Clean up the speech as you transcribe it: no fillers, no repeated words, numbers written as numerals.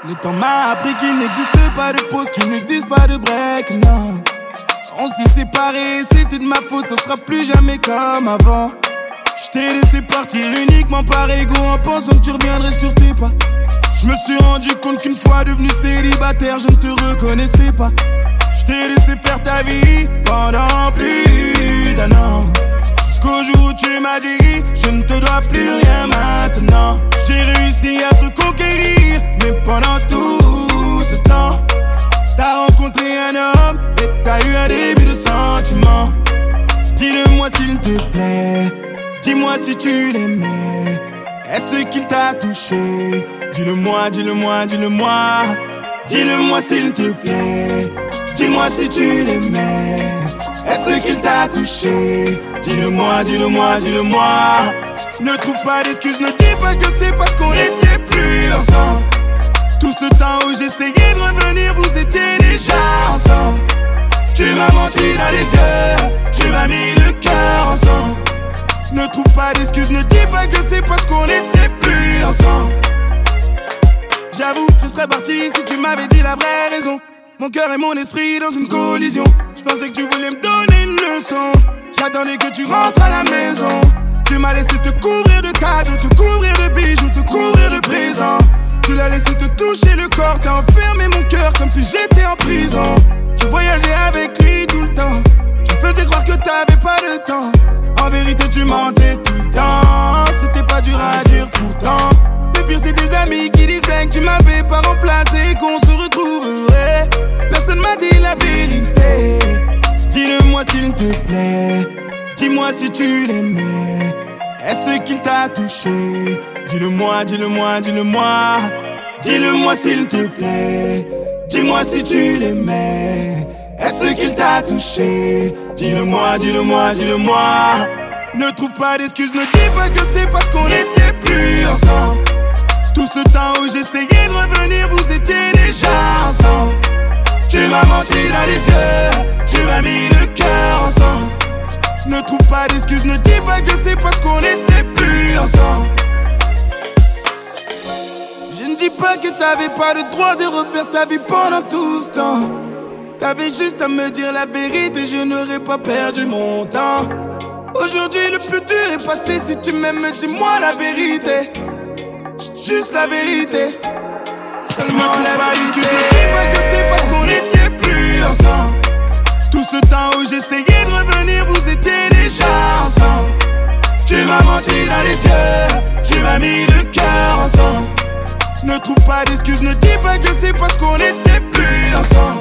Le temps m'a appris qu'il n'existe pas de pause, qu'il n'existe pas de break, non. On s'est séparés, c'était de ma faute, ça sera plus jamais comme avant. J't'ai laissé partir uniquement par ego en pensant que tu reviendrais sur tes pas. Je me suis rendu compte qu'une fois devenu célibataire, je ne te reconnaissais pas. J't'ai laissé faire ta vie pendant plus d'un an. Jusqu'au jour où tu m'as dit, je ne te dois plus rien maintenant. J'ai réussi à te conquérir, mais pendant tout ce temps, t'as rencontré un homme et t'as eu un début de sentiment. Dis-le-moi s'il te plaît, dis-moi si tu l'aimais. Est-ce qu'il t'a touché? Dis-le-moi, dis-le-moi, dis-le-moi. Dis-le-moi s'il te plaît, dis-moi si tu l'aimais. Est-ce qu'il t'a touché? Dis-le-moi, dis-le-moi, dis-le-moi. Ne trouve pas d'excuses, ne dis pas que c'est parce qu'on n'était plus ensemble. Tout ce temps où j'essayais de revenir, vous étiez déjà ensemble. Tu m'as menti dans les yeux, tu m'as mis le cœur ensemble. Ne trouve pas d'excuses, ne dis pas que c'est parce qu'on n'était plus ensemble. J'avoue, je serais parti si tu m'avais dit la vraie raison. Mon cœur et mon esprit dans une collision. Je pensais que tu voulais me donner une leçon. J'attendais que tu rentres à la maison. Tu m'as laissé te couvrir de cadeaux, te couvrir de bijoux, te couvrir de présents. Tu l'as laissé te toucher le corps, t'as enfermé mon cœur comme si j'étais en prison. Tu voyageais avec lui tout le temps. Tu me faisais croire que t'avais pas de temps. En vérité tu mentais tout le temps. C'était pas dur à dire pourtant. Le pire c'est des amis qui disaient que tu m'avais pas remplacé et qu'on se retrouverait. Personne m'a dit la vérité. Dis-le-moi s'il te plaît, dis-moi si tu l'aimais. Est-ce qu'il t'a touché? Dis-le-moi, dis-le-moi, dis-le-moi. Dis-le-moi s'il te plaît, dis-moi si tu l'aimais. Est-ce qu'il t'a touché? Dis-le-moi, dis-le-moi, dis-le-moi. Ne trouve pas d'excuses, ne dis pas que c'est parce qu'on n'était plus ensemble. Tout ce temps où j'essayais de revenir, vous étiez déjà ensemble. Tu m'as menti dans les yeux, tu m'as mis le cœur ensemble. Ne trouve pas d'excuses, ne dis pas que c'est parce qu'on n'était plus ensemble. Je ne dis pas que t'avais pas le droit de refaire ta vie pendant tout ce temps. T'avais juste à me dire la vérité, je n'aurais pas perdu mon temps. Aujourd'hui le plus dur est passé, si tu m'aimes dis-moi la vérité. Juste la vérité. Seulement la vérité. Ne dis pas que c'est parce qu'on n'était plus ensemble. Tout ce temps où j'essayais de revenir, vous étiez déjà ensemble. Tu m'as menti dans les yeux, tu m'as mis le cœur ensemble. Ne trouve pas d'excuses, ne dis pas que c'est parce qu'on n'était plus ensemble.